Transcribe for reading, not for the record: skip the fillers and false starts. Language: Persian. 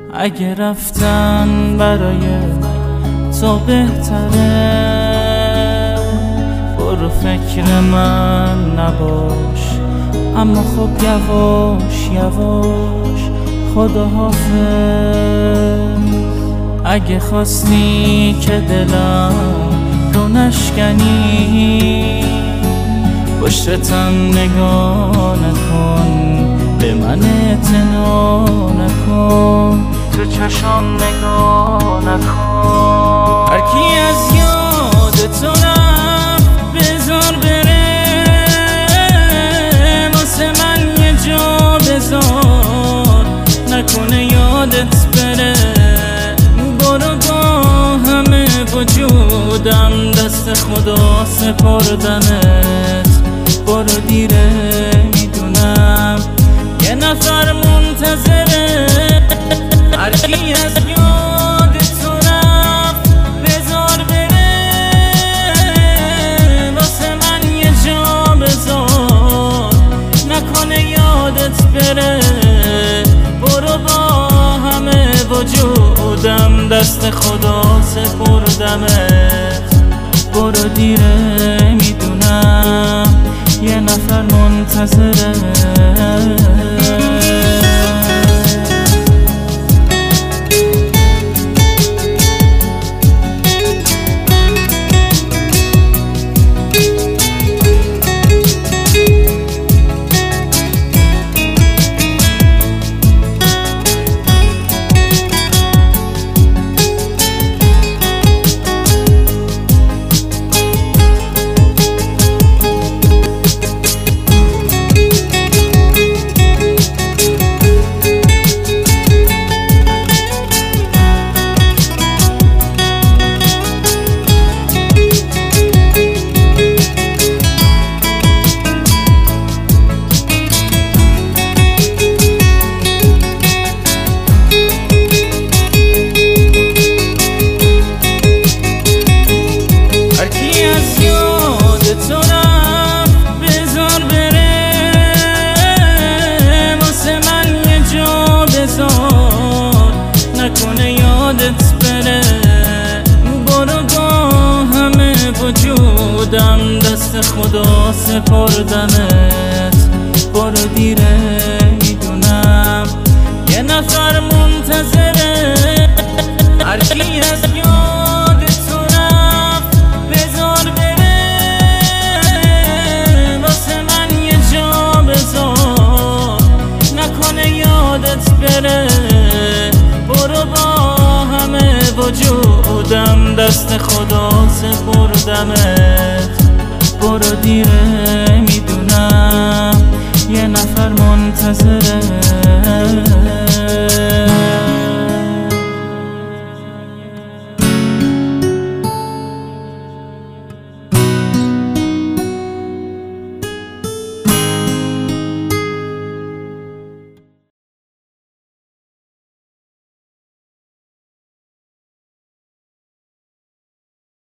اگه رفتن برای تو بهتره، برو فکر من نباش. اما خب یواش یواش خداحافظ. اگه خواستی که دلم رو نشکنی، پشتم نگاه نکن، به من اعتنا نکن، تو چشم نگاه نکن. هرکی از یاد تو رفت بذار بره، واسه من یه جا بذار، نکنه یادت بره. برو با همه وجودم دست خدا سپردمت. برو دیره میدونم یه نفر منتظره. هرکی از یاد تو رفت بذار بره، واسه من یه جا بذار، نکنه یادت بره. برو با همه وجودم دست خدا سپردمت. برو دیره میدونم یه نفر منتظره. نکنه یادت بره. برو با همه وجودم دست خدا سپردمت. برو دیره میدونم یه نفر منتظره. هرکی از یاد تو رفت بذار بره، واسه من یه جا بذار، نکنه یادت بره. برو با همه وجودم دست خدا سپردمت. برو دیره